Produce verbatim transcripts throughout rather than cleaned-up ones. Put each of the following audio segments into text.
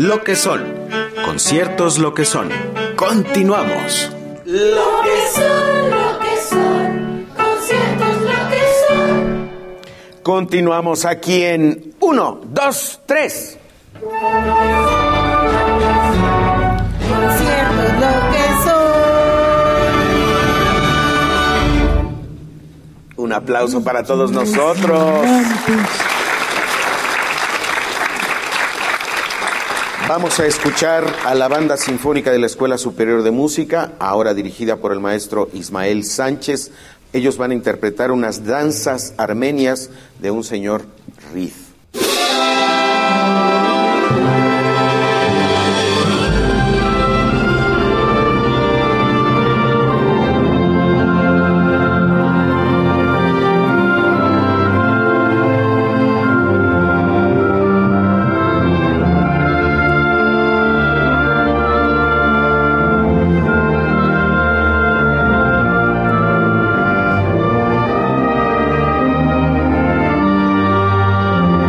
lo que son. Conciertos lo que son. Continuamos. Lo que son, lo que son. Conciertos lo que son. Continuamos aquí en uno, dos, tres. Conciertos lo que son. Un aplauso para todos nosotros. Vamos a escuchar a la Banda Sinfónica de la Escuela Superior de Música, ahora dirigida por el maestro Ismael Sánchez. Ellos van a interpretar unas danzas armenias de un señor Riz. Lo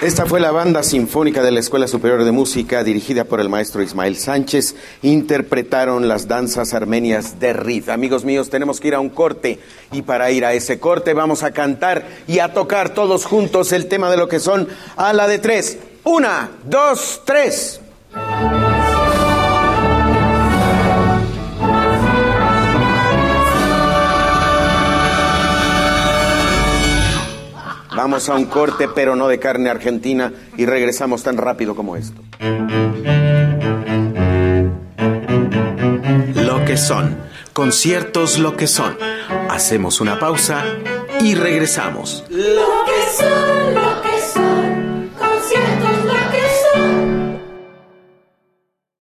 Esta fue la Banda Sinfónica de la Escuela Superior de Música, dirigida por el maestro Ismael Sánchez. Interpretaron las danzas armenias de Rid. Amigos míos, tenemos que ir a un corte, y para ir a ese corte vamos a cantar y a tocar todos juntos el tema de lo que son a la de tres. Una, dos, tres. Vamos a un corte, pero no de carne argentina, y regresamos tan rápido como esto. Lo que son, conciertos lo que son. Hacemos una pausa y regresamos. Lo que son, lo que